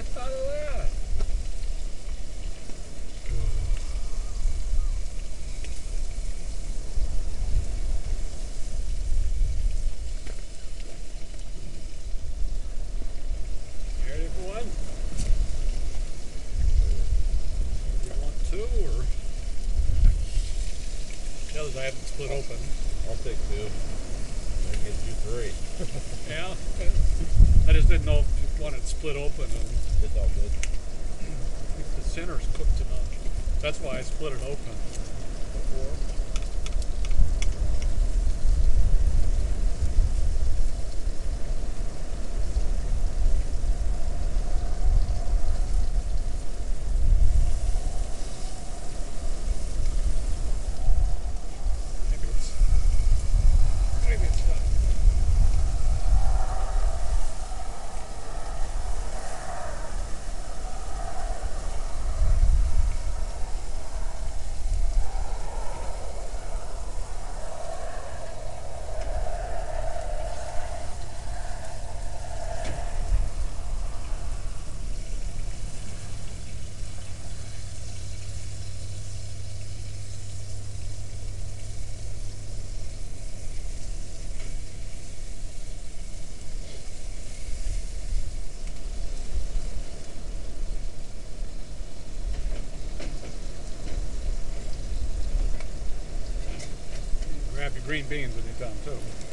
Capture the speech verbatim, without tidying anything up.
out of that? You ready for one? You want two or? The others I haven't split open. I'll take two. That gives you three. Yeah. I just didn't know if you wanted it split open, and It's all good. I think the center's cooked enough. That's why I split it open before. Maybe it's maybe it's done. Grab your green beans when you're done too.